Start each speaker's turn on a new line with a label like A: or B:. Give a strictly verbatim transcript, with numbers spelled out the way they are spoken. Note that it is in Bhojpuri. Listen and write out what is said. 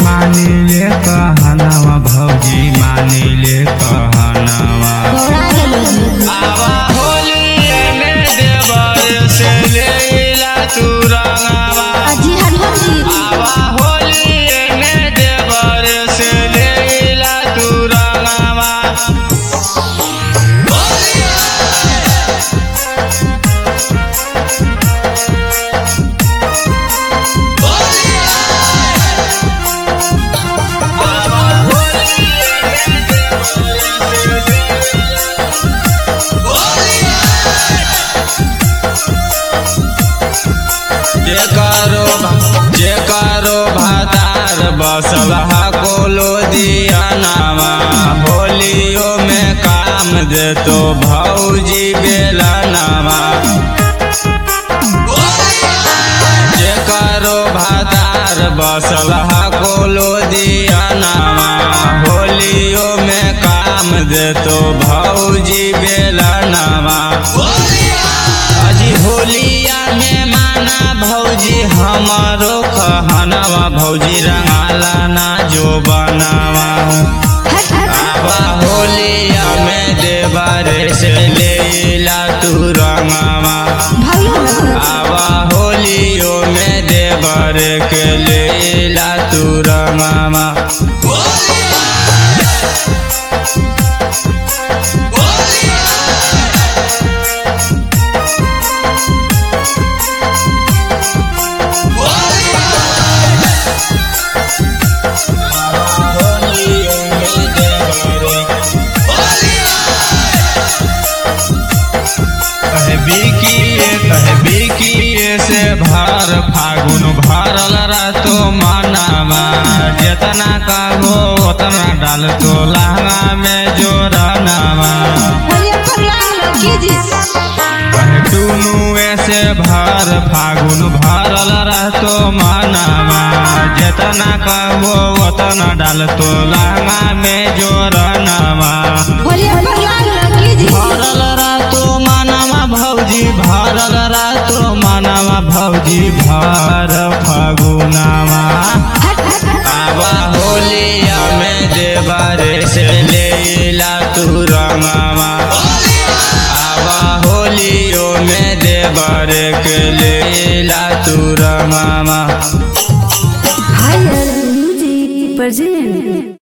A: मानिले कहनवा भौजी मानिले कहनवा आवा होली में देवर से लेला तू रंगवा आवा होली में देवर से लेला तू रंगवा जेकारो भातार बसवा कोलो दिया नामा होलियो में काम दे तो भौजी बेला नामा जेकारो भातार बसवा कोलो दिया नामा होलियो में काम दे तो भौजी बेला नामा अजी होलिया में माना भौजी हमारो कहनवा भौजी रंगाला ना जो बनावा आवा होलिया में देवर से लेला तू रंगवा आवा होलियो में देवर के लेला तू रंगवा बिकिए से भर फागुन भरल रातो मनावा जितना कहो उतना डाल तो लहंगा में जोरनावा टुनुए से भर फागुन भरल रातो मनावा जितना कहो उतना डाल तो लहंगा में जोरनावा भरल रातो मनावा भौजी भरल रातो मनावा भौजी भर फागुनावा आवा होलिया में देवर से लेला तू रंगवा आवा होलियो में देवर के लेला तू रंगवा।
B: Higher Music present